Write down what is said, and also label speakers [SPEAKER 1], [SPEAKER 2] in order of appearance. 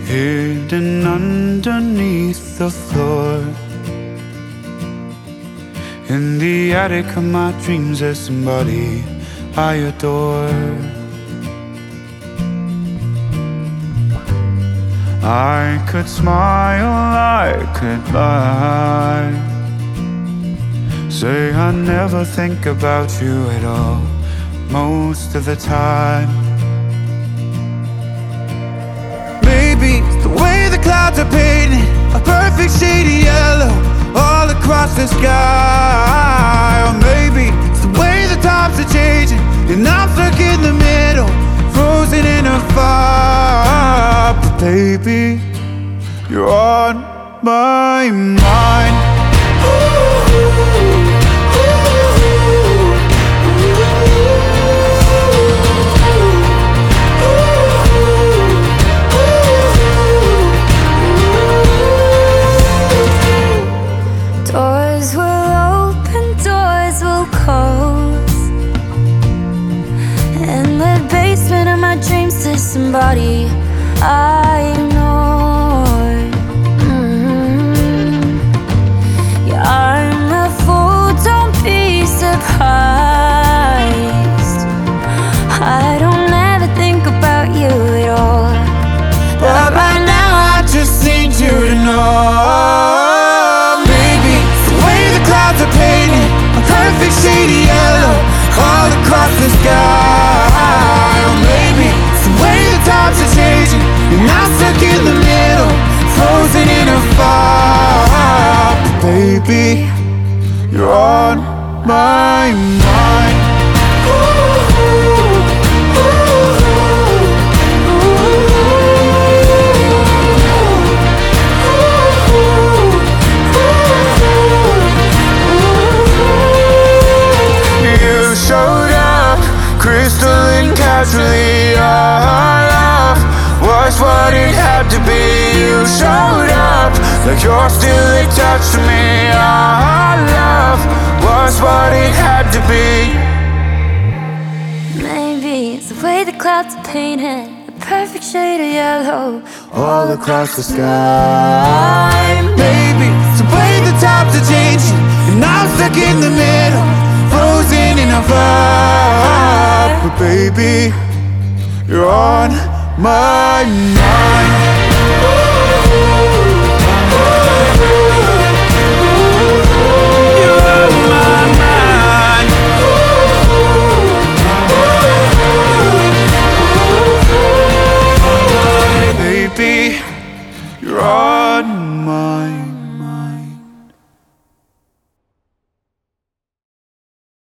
[SPEAKER 1] hidden underneath the floor. In the attic of my dreams there's somebody I adore. I could smile, I could lie, say I never think about you at all, most of the time. Maybe it's the way the clouds are painted a perfect shade of yellow all across the sky. Or maybe it's the way the times are changing and I'm stuck in the middle, frozen in a fire. But baby, you're on my mind.
[SPEAKER 2] Doors will open, doors will close. In the basement of my dreams there's somebody I ignored. Yeah, I'm a fool, don't be surprised. I don't ever think about you at all, but right now I just need you to know.
[SPEAKER 1] Perfect shade of yellow all across the sky. Or maybe it's the way the times are changing and I'm stuck in the middle, frozen in a fire. But baby, you're on my mind. Crystalline casually, our love was what it had to be. You showed up like you're still attached to me. Our love was what it had to be.
[SPEAKER 2] Maybe it's the way the clouds are painted a perfect shade of yellow
[SPEAKER 1] all across the sky. Maybe it's the way the times are changing and I'm stuck in the middle, frozen in a fire. But baby, you're on my mind.